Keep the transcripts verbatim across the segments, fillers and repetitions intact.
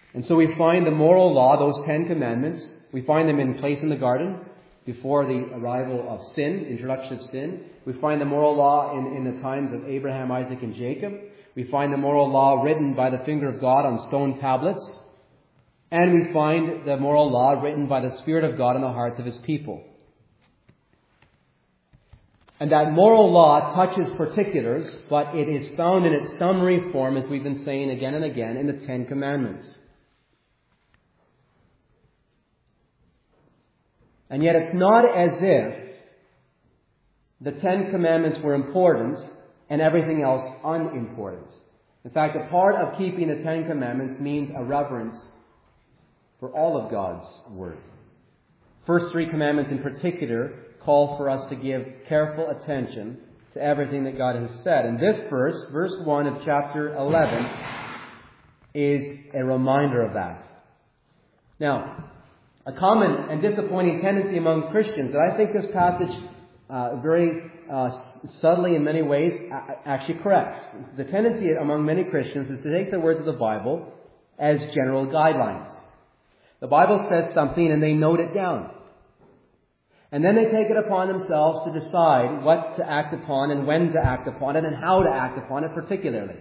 And so we find the moral law, those Ten Commandments, we find them in place in the garden before the arrival of sin, introduction of sin. We find the moral law in, in the times of Abraham, Isaac, and Jacob. We find the moral law written by the finger of God on stone tablets. And we find the moral law written by the Spirit of God in the hearts of His people. And that moral law touches particulars, but it is found in its summary form, as we've been saying again and again, in the Ten Commandments. And yet it's not as if the Ten Commandments were important and everything else unimportant. In fact, a part of keeping the Ten Commandments means a reverence for all of God's Word. First three commandments in particular call for us to give careful attention to everything that God has said. And this verse, verse one of chapter eleven, is a reminder of that. Now, a common and disappointing tendency among Christians that I think this passage uh, very uh, subtly in many ways actually corrects. The tendency among many Christians is to take the words of the Bible as general guidelines. The Bible says something and they note it down. And then they take it upon themselves to decide what to act upon and when to act upon it and how to act upon it particularly.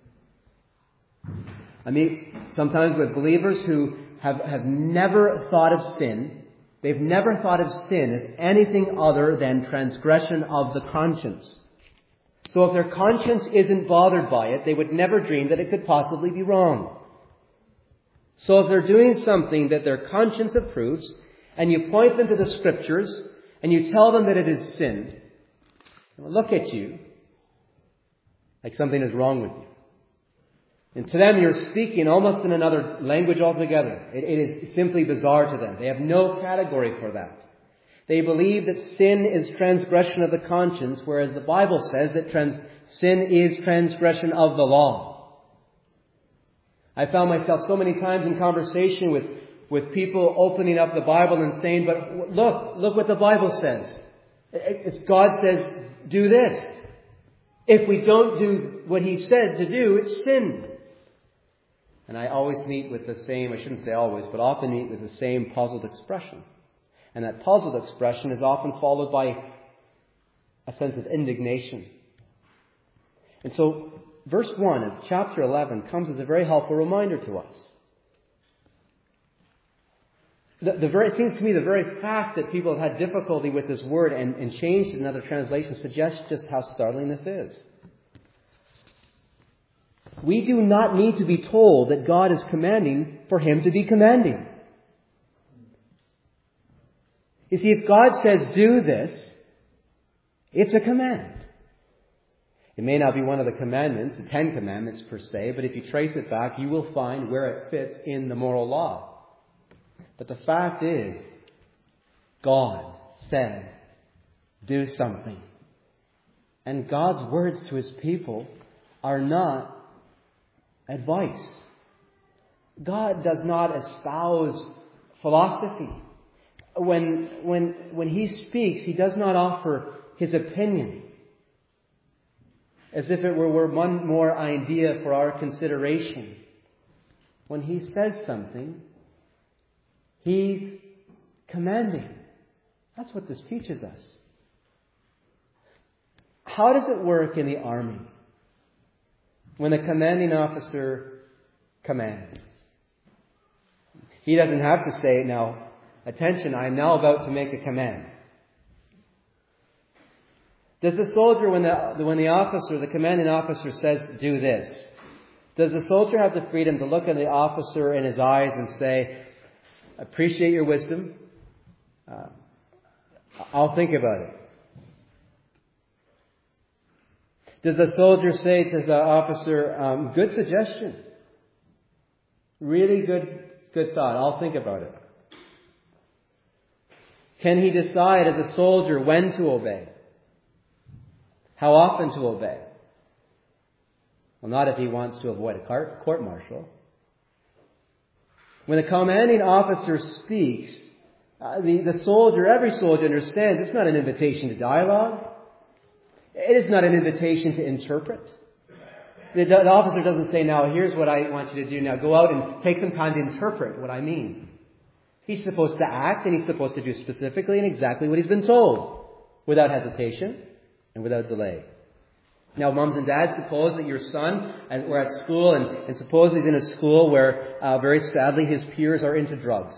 I meet sometimes with believers who have, have never thought of sin. They've never thought of sin as anything other than transgression of the conscience. So if their conscience isn't bothered by it, they would never dream that it could possibly be wrong. So if they're doing something that their conscience approves, and you point them to the Scriptures, and you tell them that it is sin, they'll look at you like something is wrong with you. And to them, you're speaking almost in another language altogether. It, it is simply bizarre to them. They have no category for that. They believe that sin is transgression of the conscience, whereas the Bible says that trans- sin is transgression of the law. I found myself so many times in conversation with, with people opening up the Bible and saying, but look, look what the Bible says. It's God says, do this. If we don't do what He said to do, it's sin. And I always meet with the same, I shouldn't say always, but often meet with the same puzzled expression. And that puzzled expression is often followed by a sense of indignation. And so, verse one of chapter eleven comes as a very helpful reminder to us. The, the very, it seems to me the very fact that people have had difficulty with this word and, and changed it in other translations suggests just how startling this is. We do not need to be told that God is commanding for Him to be commanding. You see, if God says do this, it's a command. It may not be one of the commandments, the Ten Commandments per se, but if you trace it back, you will find where it fits in the moral law. But the fact is, God said, do something. And God's words to His people are not advice. God does not espouse philosophy. When, when, when He speaks, He does not offer His opinion as if it were, were one more idea for our consideration. When He says something, He's commanding. That's what this teaches us. How does it work in the army when the commanding officer commands? He doesn't have to say, now, attention, I am now about to make a command. Does the soldier, when the, when the officer, the commanding officer says, do this, does the soldier have the freedom to look at the officer in his eyes and say, appreciate your wisdom, uh, I'll think about it? Does the soldier say to the officer, um, good suggestion, really good, good thought, I'll think about it? Can he decide as a soldier when to obey? How often to obey? Well, not if he wants to avoid a court-martial. When the commanding officer speaks, uh, the, the soldier, every soldier understands it's not an invitation to dialogue. It is not an invitation to interpret. The, the officer doesn't say, now, here's what I want you to do. Now, go out and take some time to interpret what I mean. He's supposed to act, and he's supposed to do specifically and exactly what he's been told, without hesitation and without delay. Now, moms and dads, suppose that your son, as we're at school, and, and suppose he's in a school where, uh, very sadly, his peers are into drugs.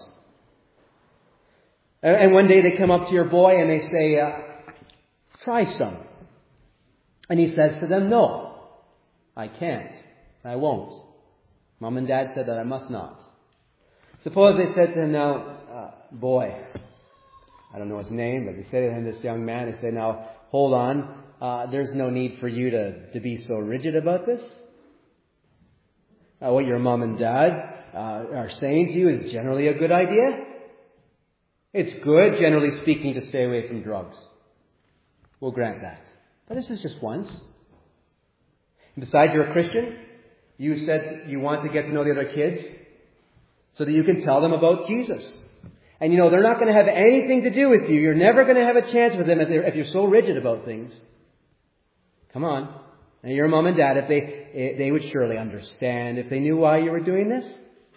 And, and one day they come up to your boy and they say, uh, try some. And he says to them, no, I can't. I won't. Mom and dad said that I must not. Suppose they said to him, now, uh, boy, I don't know his name, but they say to him, this young man, they say, now, hold on. Uh, there's no need for you to, to be so rigid about this. Uh, what your mom and dad uh, are saying to you is generally a good idea. It's good, generally speaking, to stay away from drugs. We'll grant that. But this is just once. And besides, you're a Christian. You said you want to get to know the other kids so that you can tell them about Jesus. And you know, they're not going to have anything to do with you. You're never going to have a chance with them if, if you're so rigid about things. Come on. And your mom and dad, if they they would surely understand if they knew why you were doing this.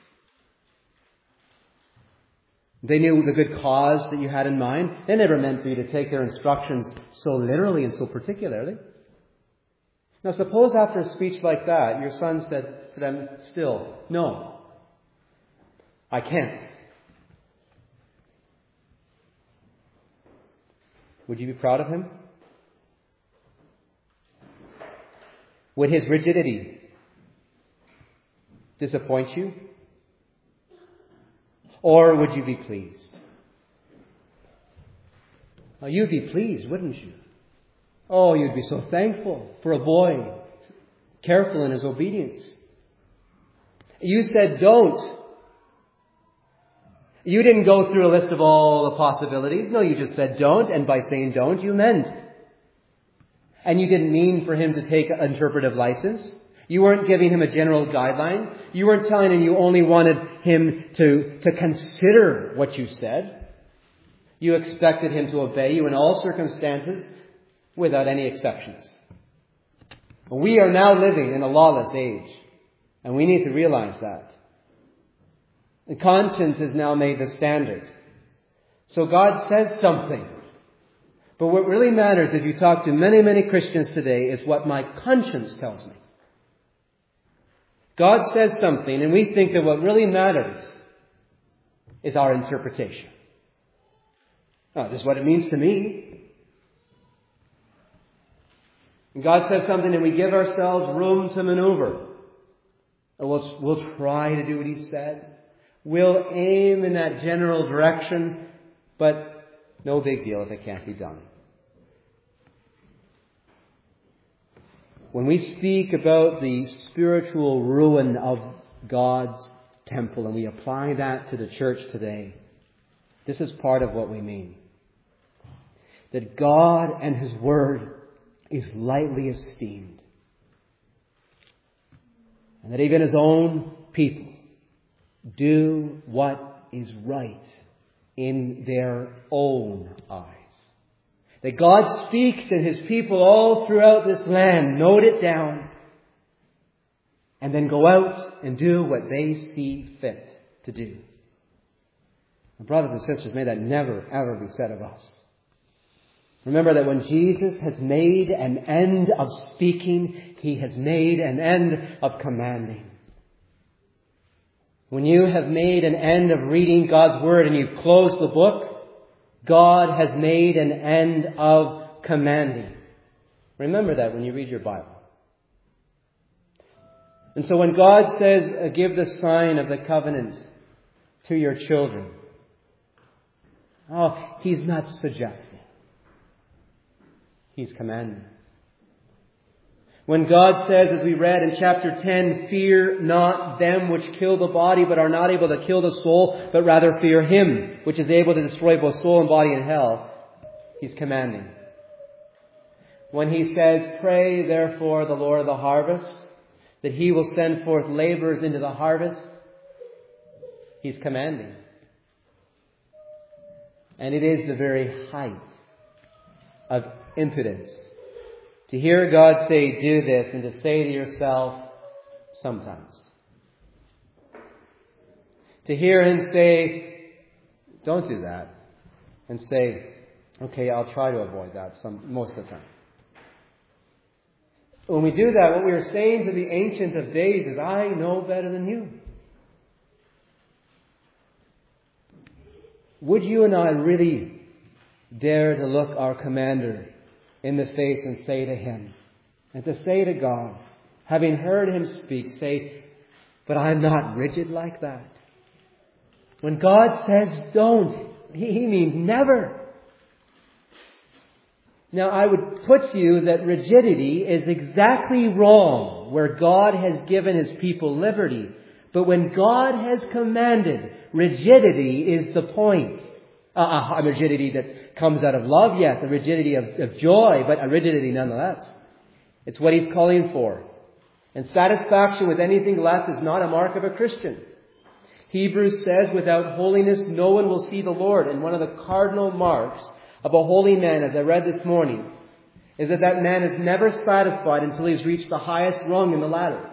They knew the good cause that you had in mind. They never meant for you to take their instructions so literally and so particularly. Now suppose after a speech like that, your son said to them still, no, I can't. Would you be proud of him? Would his rigidity disappoint you? Or would you be pleased? Well, you'd be pleased, wouldn't you? Oh, you'd be so thankful for a boy careful in his obedience. You said don't. You didn't go through a list of all the possibilities. No, you just said don't, and by saying don't, you meant. And you didn't mean for him to take an interpretive license. You weren't giving him a general guideline. You weren't telling him you only wanted him to, to consider what you said. You expected him to obey you in all circumstances without any exceptions. We are now living in a lawless age, and we need to realize that. The conscience is now made the standard. So God says something. But what really matters, if you talk to many, many Christians today, is what my conscience tells me. God says something, and we think that what really matters is our interpretation. Oh, this is what it means to me. And God says something, and we give ourselves room to maneuver. And we'll, we'll try to do what He said. We'll aim in that general direction, but no big deal if it can't be done. When we speak about the spiritual ruin of God's temple and we apply that to the church today, this is part of what we mean. That God and His Word is lightly esteemed. And that even His own people do what is right in their own eyes. That God speaks and His people all throughout this land note it down and then go out and do what they see fit to do. And brothers and sisters, may that never, ever be said of us. Remember that when Jesus has made an end of speaking, He has made an end of commanding. When you have made an end of reading God's Word and you've closed the book, God has made an end of commanding. Remember that when you read your Bible. And so when God says, uh, give the sign of the covenant to your children, oh, He's not suggesting. He's commanding. When God says, as we read in chapter ten, fear not them which kill the body but are not able to kill the soul, but rather fear Him which is able to destroy both soul and body in hell, He's commanding. When He says, pray therefore the Lord of the harvest, that He will send forth laborers into the harvest, He's commanding. And it is the very height of impudence To hear God say, do this, and to say to yourself, sometimes. To hear Him say, don't do that, and say, okay, I'll try to avoid that some most of the time. When we do that, what we are saying to the Ancient of Days is, I know better than you. Would you and I really dare to look our Commander in the face and say to Him, and to say to God, having heard Him speak, say, but I'm not rigid like that. When God says don't, He, he means never. Now, I would put to you that rigidity is exactly wrong where God has given His people liberty. But when God has commanded, rigidity is the point. Uh, a rigidity that comes out of love, yes. A rigidity of, of joy, but a rigidity nonetheless. It's what He's calling for. And satisfaction with anything less is not a mark of a Christian. Hebrews says, without holiness no one will see the Lord. And one of the cardinal marks of a holy man, as I read this morning, is that that man is never satisfied until he's reached the highest rung in the ladder.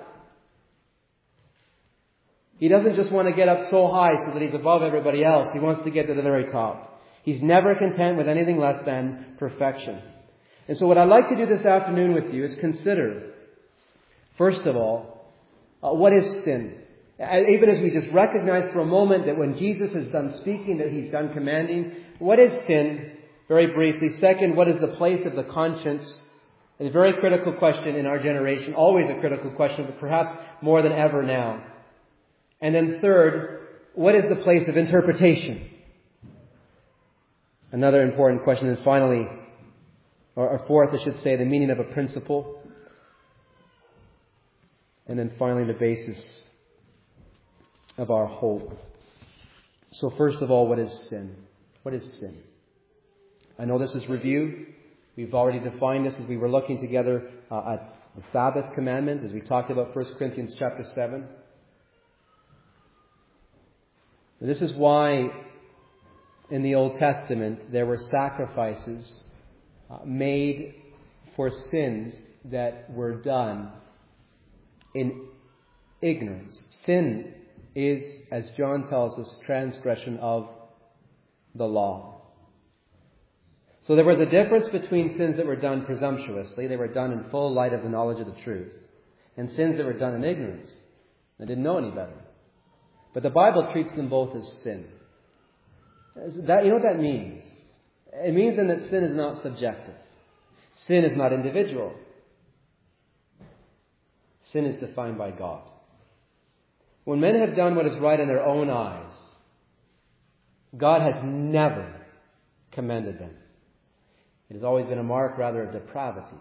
He doesn't just want to get up so high so that he's above everybody else. He wants to get to the very top. He's never content with anything less than perfection. And so what I'd like to do this afternoon with you is consider, first of all, uh, what is sin? Even as we just recognize for a moment that when Jesus is done speaking, that He's done commanding, what is sin? Very briefly. Second, what is the place of the conscience? It's a very critical question in our generation. Always a critical question, but perhaps more than ever now. And then third, what is the place of interpretation? Another important question. And finally, or fourth, I should say, the meaning of a principle. And then finally, the basis of our hope. So first of all, what is sin? What is sin? I know this is review. We've already defined this as we were looking together uh, at the Sabbath commandment, as we talked about First Corinthians chapter seven. And this is why in the Old Testament there were sacrifices uh, made for sins that were done in ignorance. Sin is, as John tells us, transgression of the law. So there was a difference between sins that were done presumptuously, they were done in full light of the knowledge of the truth, and sins that were done in ignorance. They didn't know any better. But the Bible treats them both as sin. That, you know what that means? It means then that sin is not subjective. Sin is not individual. Sin is defined by God. When men have done what is right in their own eyes, God has never commended them. It has always been a mark, rather, of depravity.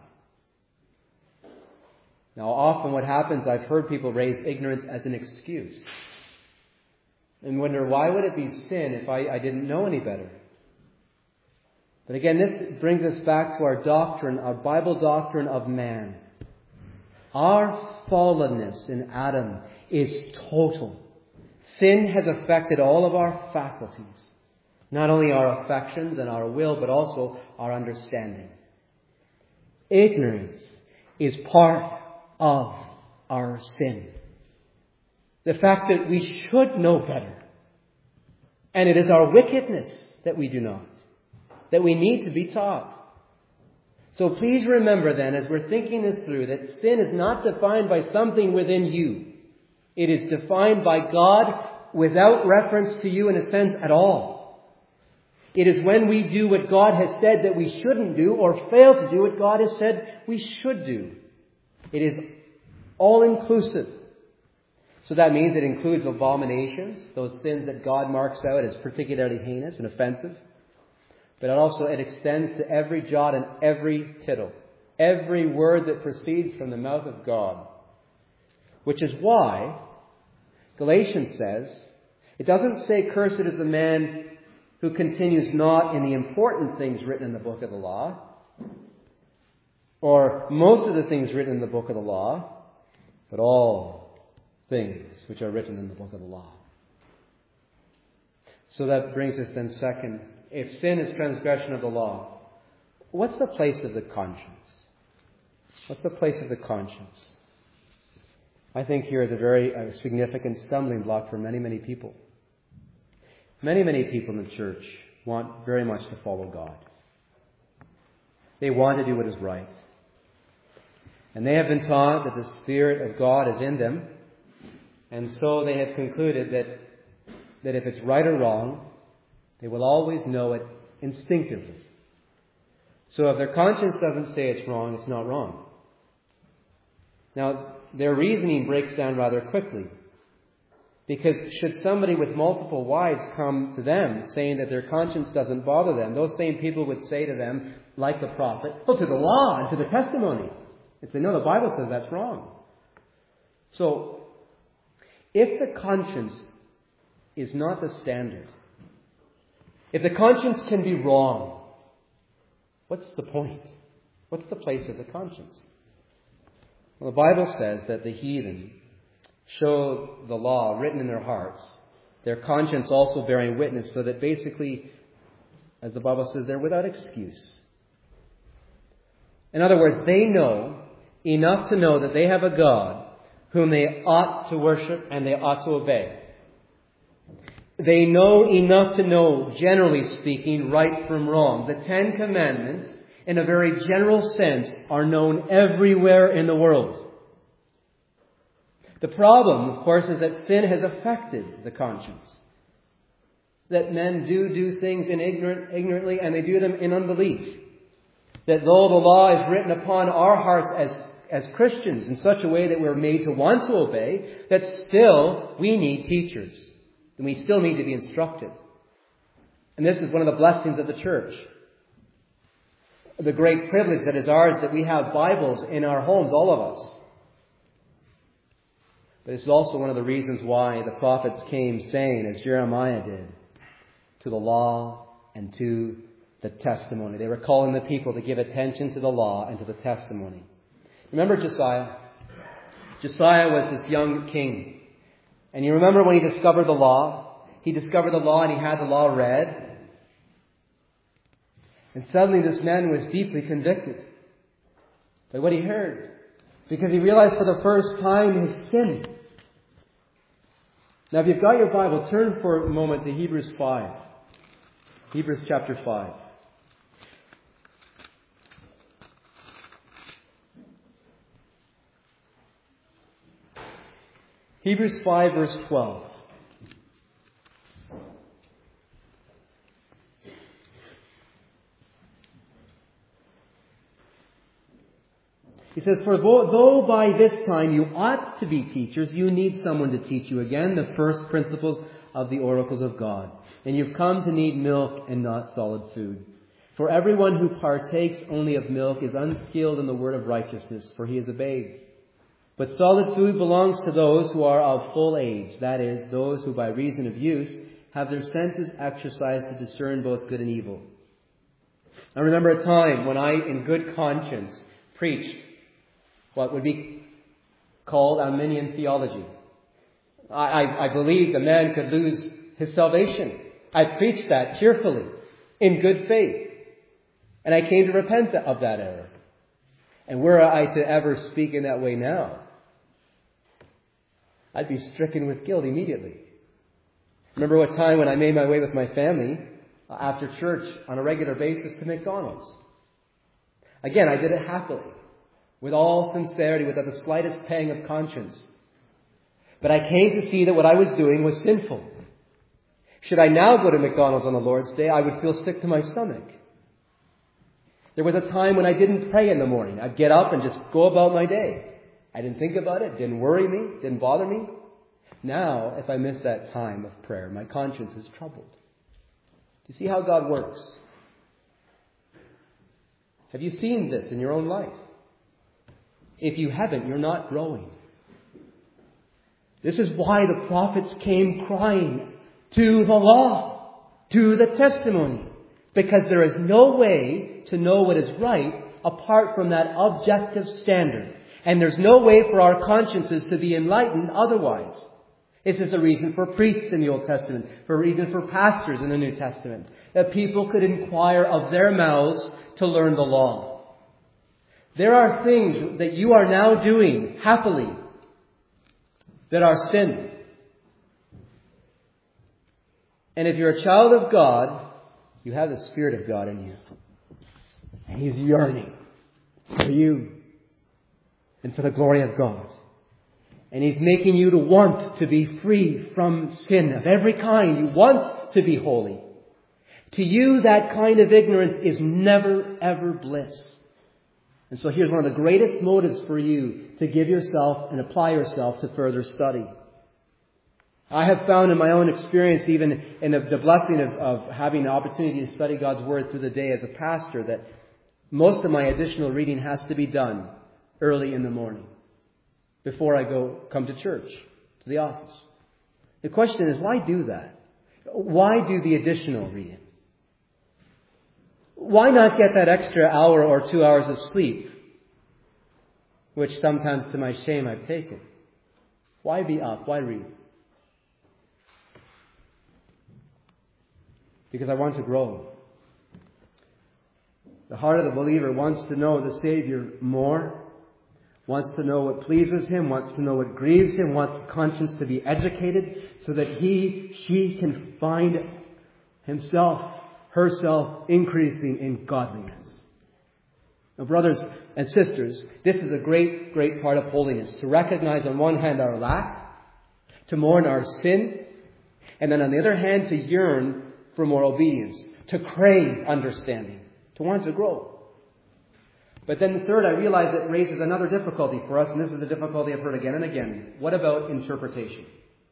Now, often what happens, I've heard people raise ignorance as an excuse. And wonder, why would it be sin if I, I didn't know any better? But again, this brings us back to our doctrine, our Bible doctrine of man. Our fallenness in Adam is total. Sin has affected all of our faculties. Not only our affections and our will, but also our understanding. Ignorance is part of our sin. The fact that we should know better. And it is our wickedness that we do not. That we need to be taught. So please remember then, as we're thinking this through, that sin is not defined by something within you. It is defined by God without reference to you in a sense at all. It is when we do what God has said that we shouldn't do, or fail to do what God has said we should do. It is all-inclusive. So that means it includes abominations, those sins that God marks out as particularly heinous and offensive. But it also it extends to every jot and every tittle, every word that proceeds from the mouth of God. Which is why Galatians says, it doesn't say, cursed is the man who continues not in the important things written in the book of the law, or most of the things written in the book of the law, but all things which are written in the book of the law. So that brings us then second, if sin is transgression of the law, what's the place of the conscience? What's the place of the conscience? I think here is a very uh, significant stumbling block for many, many people. Many, many people in the church want very much to follow God. They want to do what is right. And they have been taught that the Spirit of God is in them. And so they have concluded that, that if it's right or wrong, they will always know it instinctively. So if their conscience doesn't say it's wrong, it's not wrong. Now, their reasoning breaks down rather quickly. Because should somebody with multiple wives come to them saying that their conscience doesn't bother them, those same people would say to them, like the prophet, well, to the law and to the testimony. And say, no, the Bible says that's wrong. So, if the conscience is not the standard, if the conscience can be wrong, what's the point? What's the place of the conscience? Well, the Bible says that the heathen show the law written in their hearts, their conscience also bearing witness, so that basically, as the Bible says, they're without excuse. In other words, they know enough to know that they have a God whom they ought to worship and they ought to obey. They know enough to know, generally speaking, right from wrong. The Ten Commandments, in a very general sense, are known everywhere in the world. The problem, of course, is that sin has affected the conscience. That men do do things in ignorant, ignorantly and they do them in unbelief. That though the law is written upon our hearts as, as Christians in such a way that we're made to want to obey, that still we need teachers. And we still need to be instructed. And this is one of the blessings of the church. The great privilege that is ours that we have Bibles in our homes, all of us. But it's also one of the reasons why the prophets came saying, as Jeremiah did, to the law and to the testimony. They were calling the people to give attention to the law and to the testimony. Remember Josiah? Josiah was this young king. And you remember when he discovered the law? He discovered the law and he had the law read. And suddenly this man was deeply convicted by what he heard. Because he realized for the first time his sin. Now if you've got your Bible, turn for a moment to Hebrews five. Hebrews chapter five. Hebrews five verse twelve. He says, for though by this time you ought to be teachers, you need someone to teach you again the first principles of the oracles of God. And you've come to need milk and not solid food. For everyone who partakes only of milk is unskilled in the word of righteousness, for he is a babe. But solid food belongs to those who are of full age, that is, those who by reason of use have their senses exercised to discern both good and evil. I remember a time when I, in good conscience, preached what would be called Arminian theology. I, I, I believed a man could lose his salvation. I preached that cheerfully, in good faith. And I came to repent of that error. And were I to ever speak in that way now, I'd be stricken with guilt immediately. Remember what time when I made my way with my family after church on a regular basis to McDonald's. Again, I did it happily, with all sincerity, without the slightest pang of conscience. But I came to see that what I was doing was sinful. Should I now go to McDonald's on the Lord's Day, I would feel sick to my stomach. There was a time when I didn't pray in the morning. I'd get up and just go about my day. I didn't think about it, didn't worry me, didn't bother me. Now, if I miss that time of prayer, my conscience is troubled. Do you see how God works? Have you seen this in your own life? If you haven't, you're not growing. This is why the prophets came crying to the law, to the testimony. Because there is no way to know what is right apart from that objective standard. And there's no way for our consciences to be enlightened otherwise. This is the reason for priests in the Old Testament, for a reason for pastors in the New Testament, that people could inquire of their mouths to learn the law. There are things that you are now doing happily that are sin. And if you're a child of God, you have the Spirit of God in you. And He's yearning for you and for the glory of God. And He's making you to want to be free from sin of every kind. You want to be holy. To you, that kind of ignorance is never, ever bliss. And so here's one of the greatest motives for you to give yourself and apply yourself to further study. I have found in my own experience, even in the, the blessing of, of having the opportunity to study God's Word through the day as a pastor, that most of my additional reading has to be done early in the morning before I go come to church, to the office. The question is, why do that? Why do the additional reading? Why not get that extra hour or two hours of sleep, which sometimes to my shame I've taken? Why be up? Why read? Because I want to grow. The heart of the believer wants to know the Savior more, wants to know what pleases Him, wants to know what grieves Him, wants the conscience to be educated so that he, she can find himself, herself increasing in godliness. Now, brothers and sisters, this is a great, great part of holiness. To recognize on one hand our lack, to mourn our sin, and then on the other hand to yearn for more obedience, to crave understanding, to want to grow. But then the third, I realize it raises another difficulty for us, and this is the difficulty I've heard again and again. What about interpretation?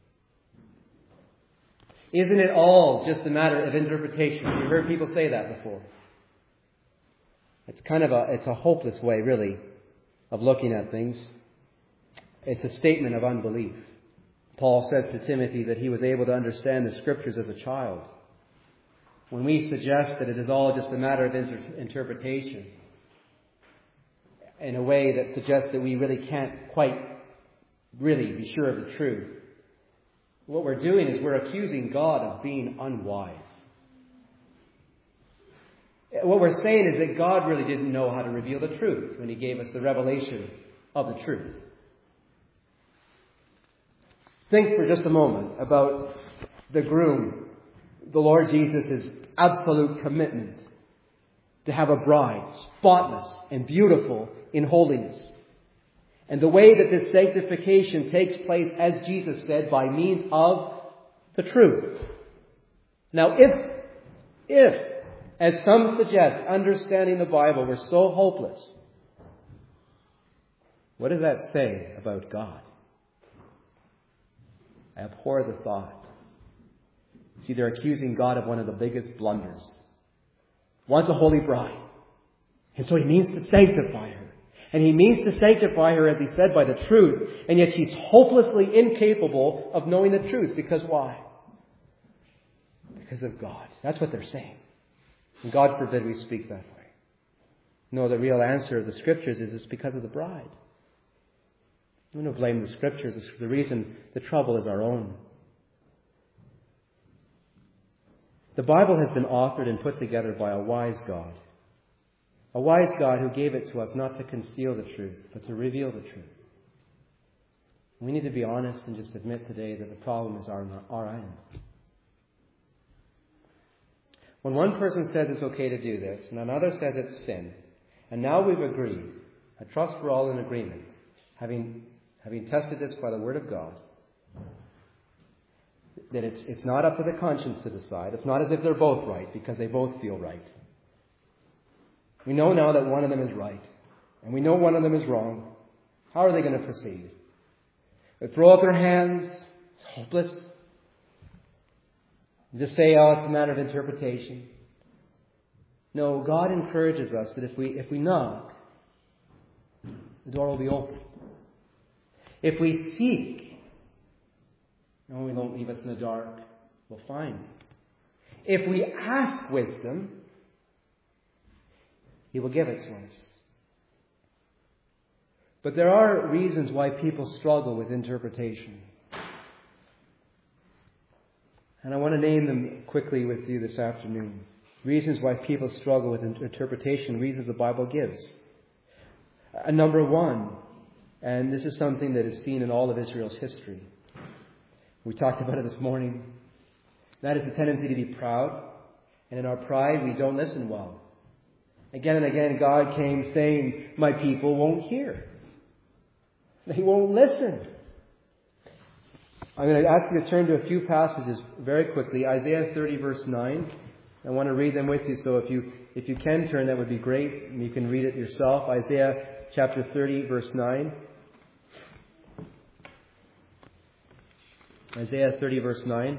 Isn't it all just a matter of interpretation? You've heard people say that before. It's kind of a, it's a hopeless way, really, of looking at things. It's a statement of unbelief. Paul says to Timothy that he was able to understand the Scriptures as a child. When we suggest that it is all just a matter of inter- interpretation, in a way that suggests that we really can't quite really be sure of the truth, what we're doing is we're accusing God of being unwise. What we're saying is that God really didn't know how to reveal the truth when He gave us the revelation of the truth. Think for just a moment about the groom, the Lord Jesus' absolute commitment to have a bride spotless and beautiful in holiness. And the way that this sanctification takes place, as Jesus said, by means of the truth. Now, if, if, as some suggest, understanding the Bible were so hopeless, what does that say about God? I abhor the thought. See, they're accusing God of one of the biggest blunders. Wants a holy bride. And so He means to sanctify her. And He means to sanctify her, as He said, by the truth. And yet she's hopelessly incapable of knowing the truth. Because why? Because of God. That's what they're saying. And God forbid we speak that way. No, the real answer of the Scriptures is it's because of the bride. We don't blame the Scriptures. The reason, the trouble is our own. The Bible has been authored and put together by a wise God. A wise God who gave it to us not to conceal the truth, but to reveal the truth. We need to be honest and just admit today that the problem is our, our end. When one person says it's okay to do this, and another says it's sin, and now we've agreed, I trust we're all in agreement, having, having tested this by the Word of God, that it's, it's not up to the conscience to decide. It's not as if they're both right, because they both feel right. We know now that one of them is right, and we know one of them is wrong. How are they going to proceed? They throw up their hands, it's hopeless. Just say, oh, it's a matter of interpretation. No, God encourages us that if we if we knock, the door will be opened. If we seek, no, He won't leave us in the dark. We'll find. If we ask wisdom, He will give it to us. But there are reasons why people struggle with interpretation. And I want to name them quickly with you this afternoon. Reasons why people struggle with interpretation, reasons the Bible gives. Uh, number one, and this is something that is seen in all of Israel's history. We talked about it this morning. That is the tendency to be proud. And in our pride, we don't listen well. Again and again, God came saying, my people won't hear. They won't listen. I'm going to ask you to turn to a few passages very quickly. Isaiah thirty, verse nine. I want to read them with you, so if you if you can turn, that would be great. And you can read it yourself. Isaiah chapter thirty, verse nine. Isaiah thirty, verse nine.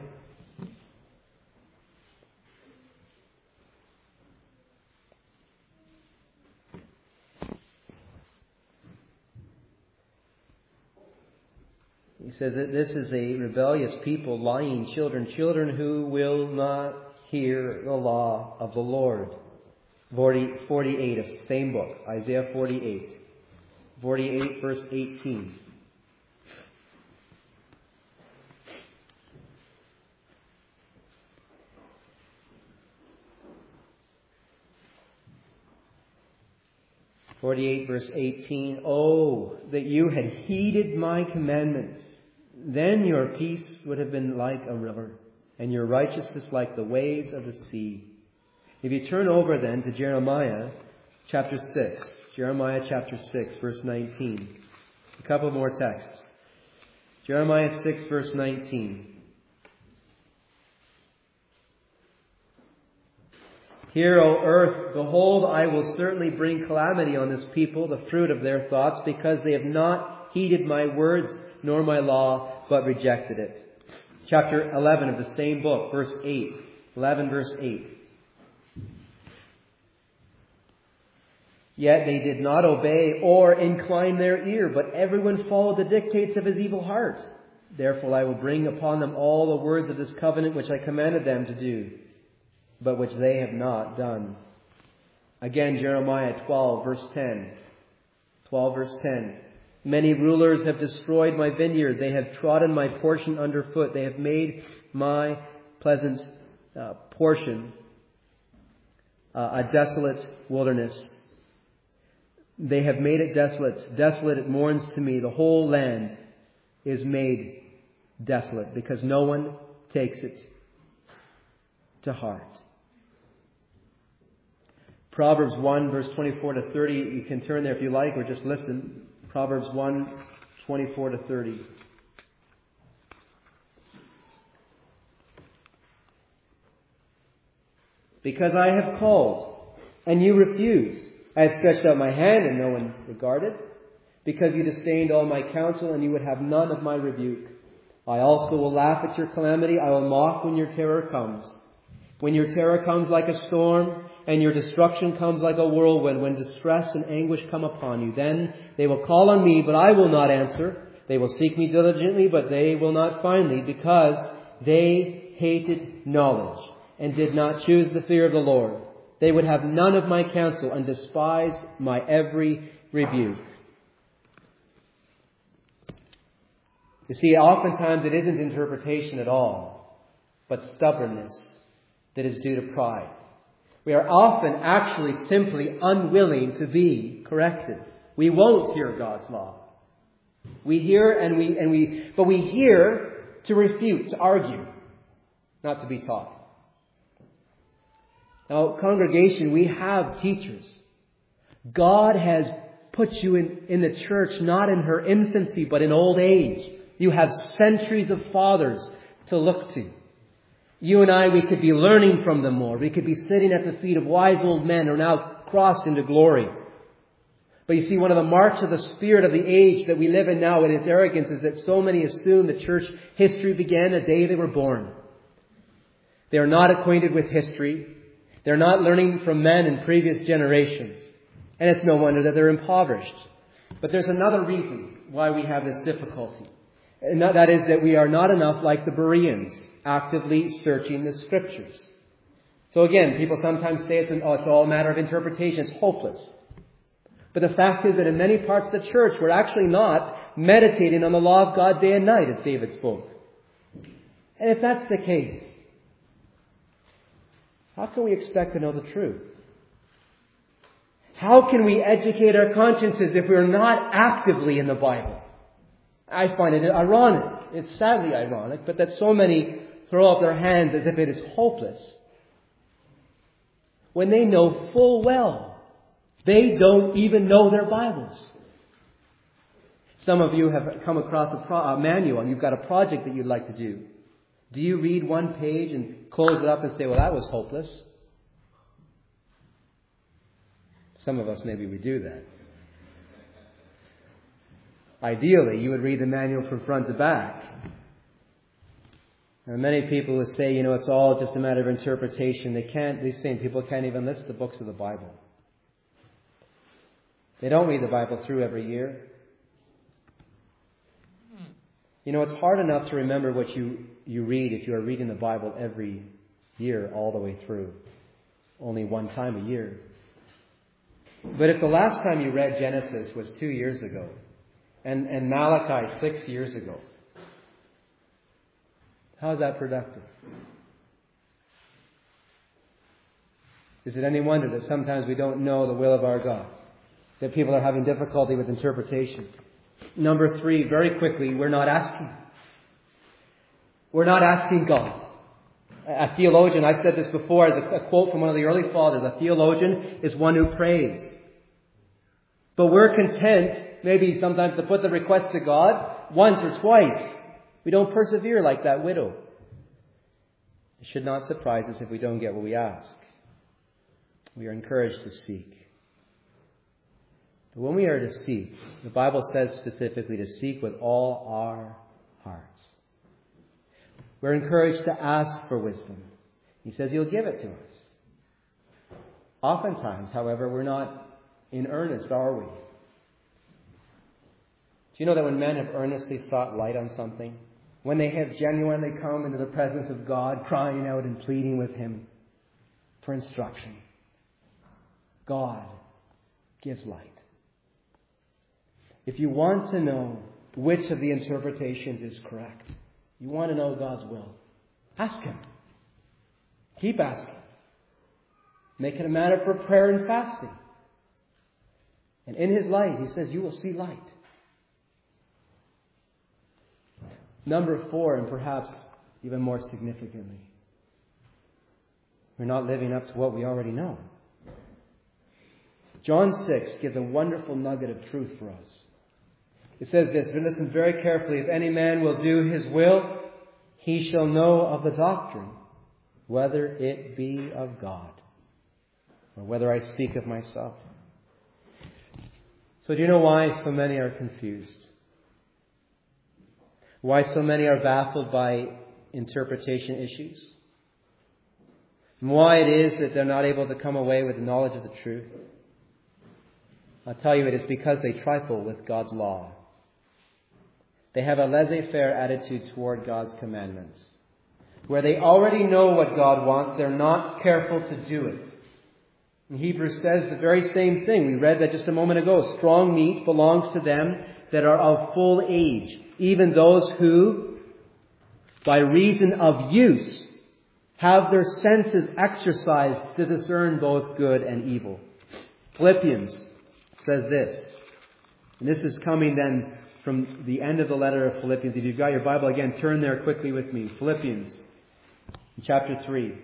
He says that this is a rebellious people, lying children, children who will not hear the law of the Lord. forty, forty-eight of the same book, Isaiah forty-eight. forty-eight, verse eighteen. forty-eight, verse eighteen. Oh, that you had heeded my commandments. Then your peace would have been like a river, and your righteousness like the waves of the sea. If you turn over then to Jeremiah chapter six. Jeremiah chapter six, verse nineteen. A couple more texts. Jeremiah six, verse nineteen. Hear, O earth, behold, I will certainly bring calamity on this people, the fruit of their thoughts, because they have not heeded my words nor my law, but rejected it. Chapter eleven of the same book, verse eight. eleven, verse eight. Yet they did not obey or incline their ear, but everyone followed the dictates of his evil heart. Therefore I will bring upon them all the words of this covenant which I commanded them to do, but which they have not done. Again, Jeremiah twelve, verse ten. twelve, verse ten. Many rulers have destroyed my vineyard. They have trodden my portion underfoot. They have made my pleasant uh, portion uh, a desolate wilderness. They have made it desolate. Desolate it mourns to me. The whole land is made desolate because no one takes it to heart. Proverbs one, verse twenty-four to thirty. You can turn there if you like, or just listen. Proverbs one, twenty-four to thirty. Because I have called, and you refused. I have stretched out my hand, and no one regarded. Because you disdained all my counsel, and you would have none of my rebuke. I also will laugh at your calamity. I will mock when your terror comes. When your terror comes like a storm, and your destruction comes like a whirlwind, when distress and anguish come upon you, then they will call on me, but I will not answer. They will seek me diligently, but they will not find me, because they hated knowledge and did not choose the fear of the Lord. They would have none of my counsel and despised my every rebuke. You see, oftentimes it isn't interpretation at all, but stubbornness that is due to pride. We are often actually simply unwilling to be corrected. We won't hear God's law. We hear and we, and we, but we hear to refute, to argue, not to be taught. Now, congregation, we have teachers. God has put you in, in the church, not in her infancy, but in old age. You have centuries of fathers to look to. You and I, we could be learning from them more. We could be sitting at the feet of wise old men who are now crossed into glory. But you see, one of the marks of the spirit of the age that we live in now, and its arrogance, is that so many assume that church history began the day they were born. They are not acquainted with history. They're not learning from men in previous generations. And it's no wonder that they're impoverished. But there's another reason why we have this difficulty. And that is that we are not enough like the Bereans, actively searching the Scriptures. So again, people sometimes say it's, an, oh, it's all a matter of interpretation. It's hopeless. But the fact is that in many parts of the church, we're actually not meditating on the law of God day and night, as David spoke. And if that's the case, how can we expect to know the truth? How can we educate our consciences if we're not actively in the Bible? I find it ironic. It's sadly ironic, but that so many throw up their hands as if it is hopeless, when they know full well they don't even know their Bibles. Some of you have come across a, pro- a manual and you've got a project that you'd like to do. Do you read one page and close it up and say, well, that was hopeless? Some of us, maybe we do that. Ideally, you would read the manual from front to back. Now, many people would say, you know, it's all just a matter of interpretation. They can't, these same people can't even list the books of the Bible. They don't read the Bible through every year. You know, it's hard enough to remember what you, you read if you are reading the Bible every year all the way through. Only one time a year. But if the last time you read Genesis was two years ago, and, and Malachi six years ago, how is that productive? Is it any wonder that sometimes we don't know the will of our God? That people are having difficulty with interpretation? Number three, very quickly, we're not asking. We're not asking God. A theologian, I've said this before as a, a quote from one of the early fathers, a theologian is one who prays. But we're content, maybe sometimes, to put the request to God once or twice. We don't persevere like that widow. It should not surprise us if we don't get what we ask. We are encouraged to seek. But when we are to seek, the Bible says specifically to seek with all our hearts. We're encouraged to ask for wisdom. He says He'll give it to us. Oftentimes, however, we're not in earnest, are we? Do you know that when men have earnestly sought light on something, when they have genuinely come into the presence of God, crying out and pleading with Him for instruction, God gives light. If you want to know which of the interpretations is correct, you want to know God's will, ask Him. Keep asking. Make it a matter for prayer and fasting. And in His light, He says, you will see light. Number four, and perhaps even more significantly, we're not living up to what we already know. John six gives a wonderful nugget of truth for us. It says this, but listen very carefully, if any man will do his will, he shall know of the doctrine, whether it be of God, or whether I speak of myself. So do you know why so many are confused? Why so many are baffled by interpretation issues? And why it is that they're not able to come away with the knowledge of the truth? I'll tell you, it is because they trifle with God's law. They have a laissez-faire attitude toward God's commandments. Where they already know what God wants, they're not careful to do it. And Hebrews says the very same thing. We read that just a moment ago. Strong meat belongs to them that are of full age, even those who, by reason of use, have their senses exercised to discern both good and evil. Philippians says this, and this is coming then from the end of the letter of Philippians. If you've got your Bible again, turn there quickly with me. Philippians, chapter three.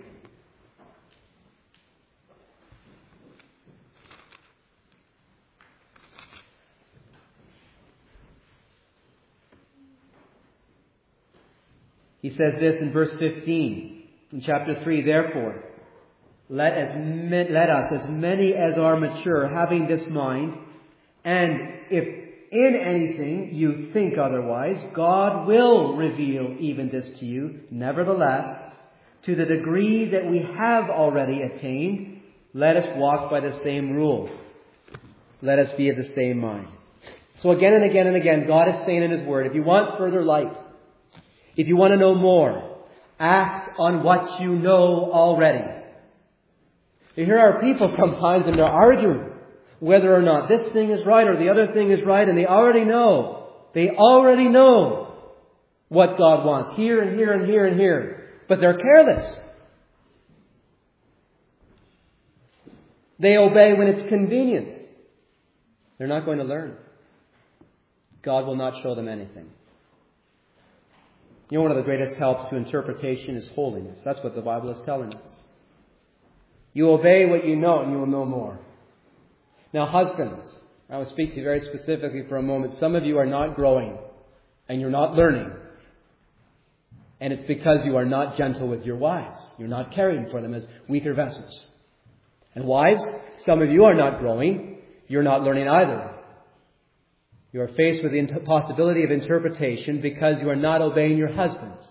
He says this in verse fifteen, in chapter three, therefore, let, as ma- let us, as many as are mature, having this mind, and if in anything you think otherwise, God will reveal even this to you. Nevertheless, to the degree that we have already attained, let us walk by the same rule. Let us be of the same mind. So again and again and again, God is saying in His Word, if you want further light, if you want to know more, act on what you know already. Here are people sometimes and they're arguing whether or not this thing is right or the other thing is right, and they already know. They already know what God wants here and here and here and here. But they're careless. They obey when it's convenient. They're not going to learn. God will not show them anything. You know, one of the greatest helps to interpretation is holiness. That's what the Bible is telling us. You obey what you know and you will know more. Now, husbands, I will speak to you very specifically for a moment. Some of you are not growing and you're not learning. And it's because you are not gentle with your wives. You're not caring for them as weaker vessels. And wives, some of you are not growing. You're not learning either. You are faced with the possibility of interpretation because you are not obeying your husbands.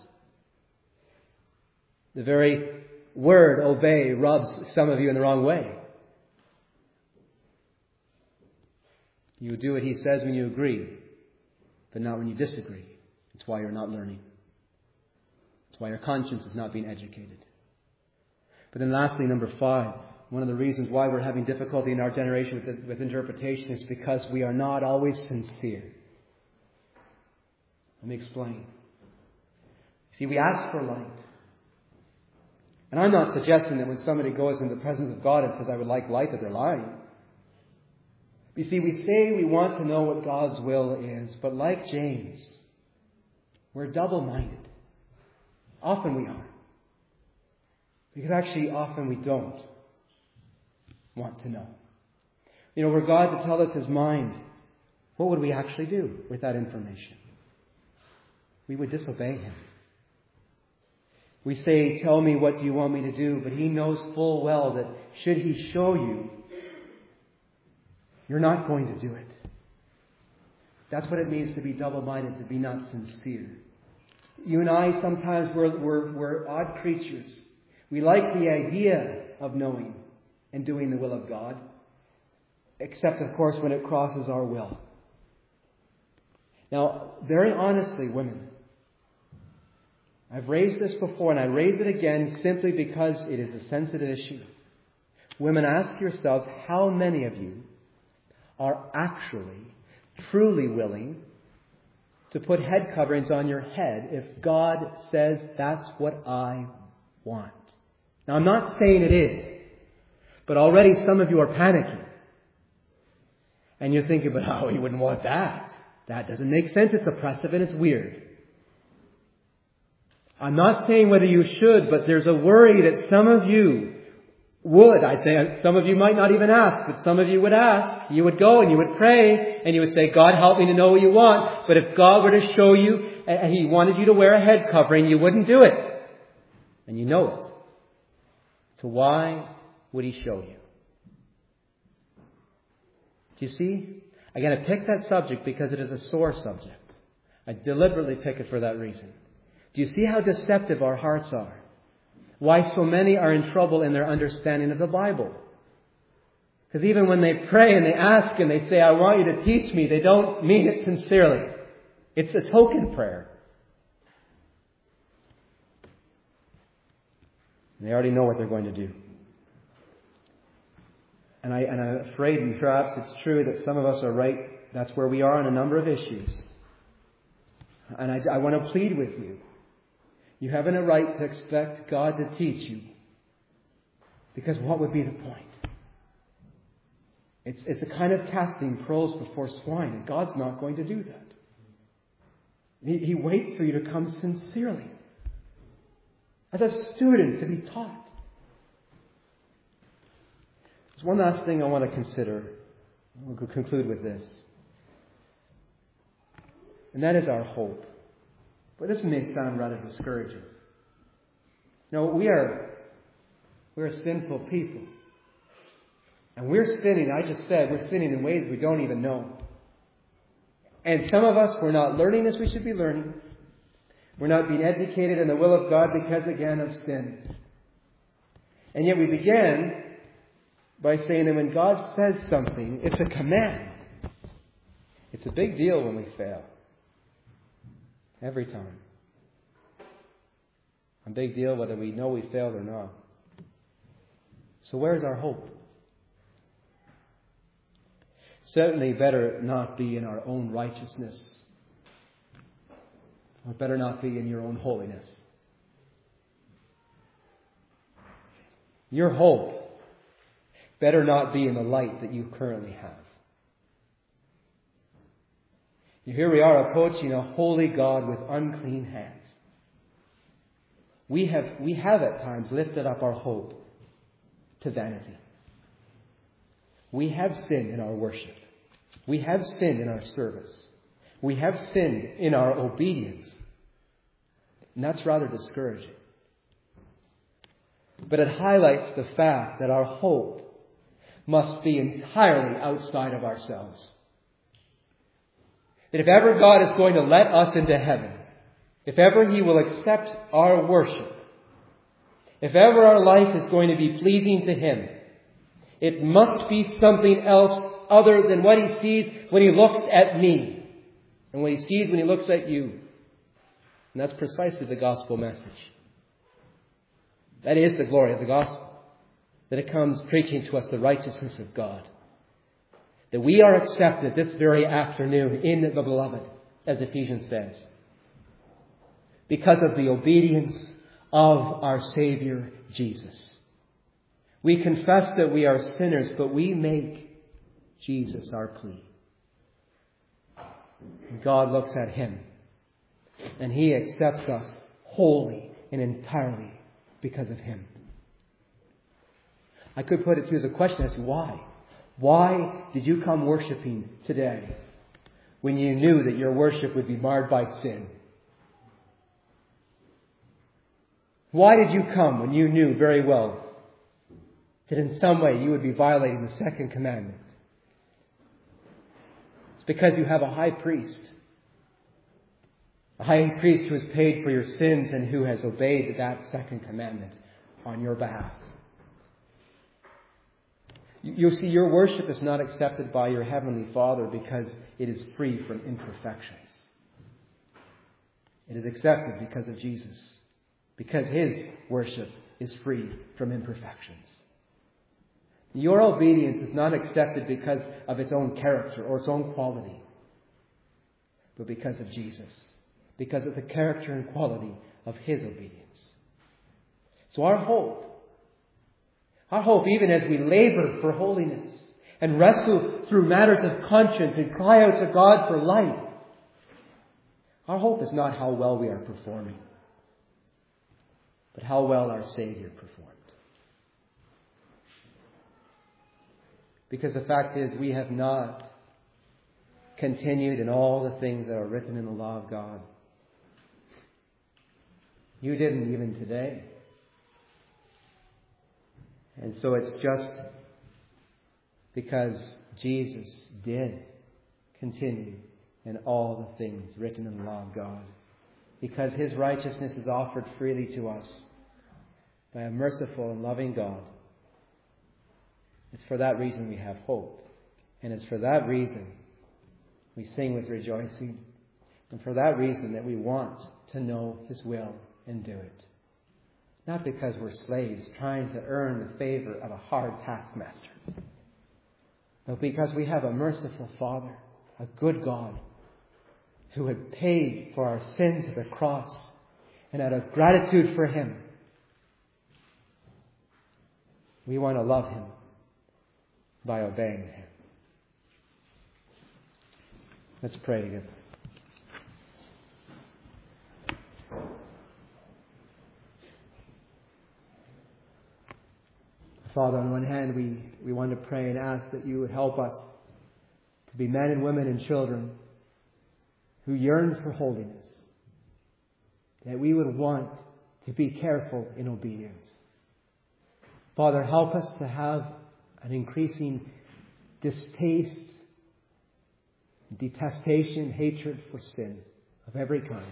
The very word obey rubs some of you in the wrong way. You do what he says when you agree, but not when you disagree. That's why you're not learning. That's why your conscience is not being educated. But then lastly, number five, one of the reasons why we're having difficulty in our generation with, with interpretation is because we are not always sincere. Let me explain. See, we ask for light. And I'm not suggesting that when somebody goes into the presence of God and says, I would like light, that they're lying. You see, we say we want to know what God's will is, but like James, we're double-minded. Often we are. Because actually, often we don't want to know. You know, were God to tell us His mind, what would we actually do with that information? We would disobey Him. We say, tell me what you want me to do, but He knows full well that should He show you, you're not going to do it. That's what it means to be double-minded, to be not sincere. You and I, sometimes we're, we're, we're odd creatures. We like the idea of knowing and doing the will of God, except, of course, when it crosses our will. Now, very honestly, women, I've raised this before and I raise it again simply because it is a sensitive issue. Women, ask yourselves, how many of you are actually, truly willing to put head coverings on your head if God says that's what I want? Now, I'm not saying it is, but already some of you are panicking. And you're thinking, but oh, you wouldn't want that. That doesn't make sense. It's oppressive and it's weird. I'm not saying whether you should, but there's a worry that some of you would. I think some of you might not even ask, but some of you would ask. You would go and you would pray and you would say, God, help me to know what you want. But if God were to show you and He wanted you to wear a head covering, you wouldn't do it. And you know it. So why would He show you? Do you see? Again, I picked that subject because it is a sore subject. I deliberately pick it for that reason. Do you see how deceptive our hearts are? Why so many are in trouble in their understanding of the Bible? Because even when they pray and they ask and they say, I want you to teach me, they don't mean it sincerely. It's a token prayer. They already know what they're going to do. And, I, and I'm afraid, and perhaps it's true, that some of us are right. That's where we are on a number of issues. And I, I want to plead with you. You haven't a right to expect God to teach you. Because what would be the point? It's, it's a kind of casting pearls before swine, and God's not going to do that. He, he waits for you to come sincerely. As a student, to be taught. There's one last thing I want to consider. We'll conclude with this. And that is our hope. But this may sound rather discouraging. No, we are we're sinful people. And we're sinning, I just said, we're sinning in ways we don't even know. And some of us, we're not learning as we should be learning. We're not being educated in the will of God because, again, of sin. And yet we began by saying that when God says something, it's a command. It's a big deal when we fail. Every time. A big deal whether we know we failed or not. So where's our hope? Certainly better not be in our own righteousness. Or better not be in your own holiness. Your hope better not be in the light that you currently have. Here we are approaching a holy God with unclean hands. We have, we have at times lifted up our hope to vanity. We have sinned in our worship. We have sinned in our service. We have sinned in our obedience. And that's rather discouraging. But it highlights the fact that our hope must be entirely outside of ourselves. That if ever God is going to let us into heaven, if ever He will accept our worship, if ever our life is going to be pleasing to Him, it must be something else other than what He sees when He looks at me and what He sees when He looks at you. And that's precisely the gospel message. That is the glory of the gospel. That it comes preaching to us the righteousness of God. That we are accepted this very afternoon in the beloved, as Ephesians says, because of the obedience of our Savior Jesus. We confess that we are sinners, but we make Jesus our plea. And God looks at Him, and He accepts us wholly and entirely because of Him. I could put it to you as a question as to why. Why did you come worshiping today when you knew that your worship would be marred by sin? Why did you come when you knew very well that in some way you would be violating the second commandment? It's because you have a high priest. A high priest who has paid for your sins and who has obeyed that second commandment on your behalf. You see, your worship is not accepted by your Heavenly Father because it is free from imperfections. It is accepted because of Jesus. Because His worship is free from imperfections. Your obedience is not accepted because of its own character or its own quality, but because of Jesus. Because of the character and quality of His obedience. So our hope, our hope even as we labor for holiness and wrestle through matters of conscience and cry out to God for light, our hope is not how well we are performing, but how well our Savior performed. Because the fact is, we have not continued in all the things that are written in the law of God. You didn't even today. And so it's just because Jesus did continue in all the things written in the law of God. Because His righteousness is offered freely to us by a merciful and loving God. It's for that reason we have hope. And it's for that reason we sing with rejoicing. And for that reason that we want to know His will and do it. Not because we're slaves trying to earn the favor of a hard taskmaster. But because we have a merciful Father, a good God, who had paid for our sins at the cross, and out of gratitude for Him, we want to love Him by obeying Him. Let's pray together. Father, on one hand, we, we want to pray and ask that You would help us to be men and women and children who yearn for holiness. That we would want to be careful in obedience. Father, help us to have an increasing distaste, detestation, hatred for sin of every kind.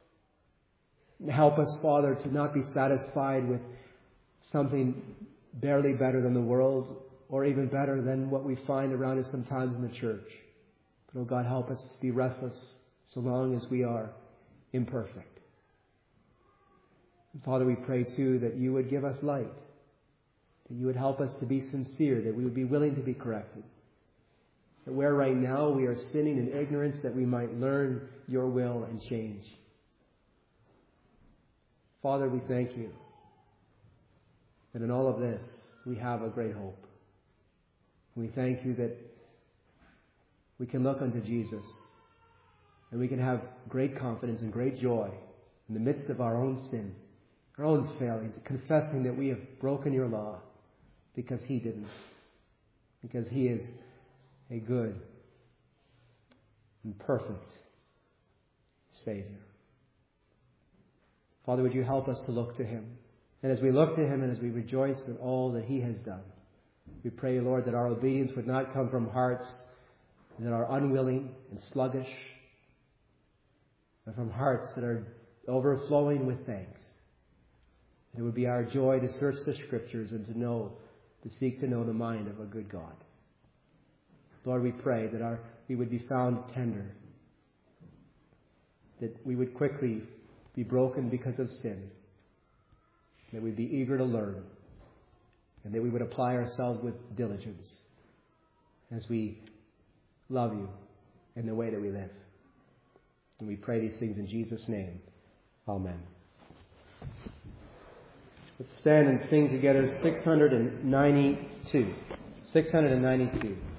Help us, Father, to not be satisfied with something barely better than the world, or even better than what we find around us sometimes in the church. But, oh God, help us to be restless so long as we are imperfect. And Father, we pray too that You would give us light, that You would help us to be sincere, that we would be willing to be corrected. That where right now we are sinning in ignorance, that we might learn Your will and change. Father, we thank You that in all of this we have a great hope. We thank you that we can look unto Jesus and we can have great confidence and great joy in the midst of our own sin, our own failings, confessing that we have broken your law because he didn't, because he is a good and perfect Savior. Father, would you help us to look to him? And as we look to him and as we rejoice in all that he has done, we pray, Lord, that our obedience would not come from hearts that are unwilling and sluggish, but from hearts that are overflowing with thanks. It would be our joy to search the Scriptures and to know, to seek to know the mind of a good God. Lord, we pray that our we would be found tender, that we would quickly be broken because of sin, that we'd be eager to learn, and that we would apply ourselves with diligence as we love you in the way that we live. And we pray these things in Jesus' name. Amen. Let's stand and sing together six hundred ninety-two. six hundred ninety-two.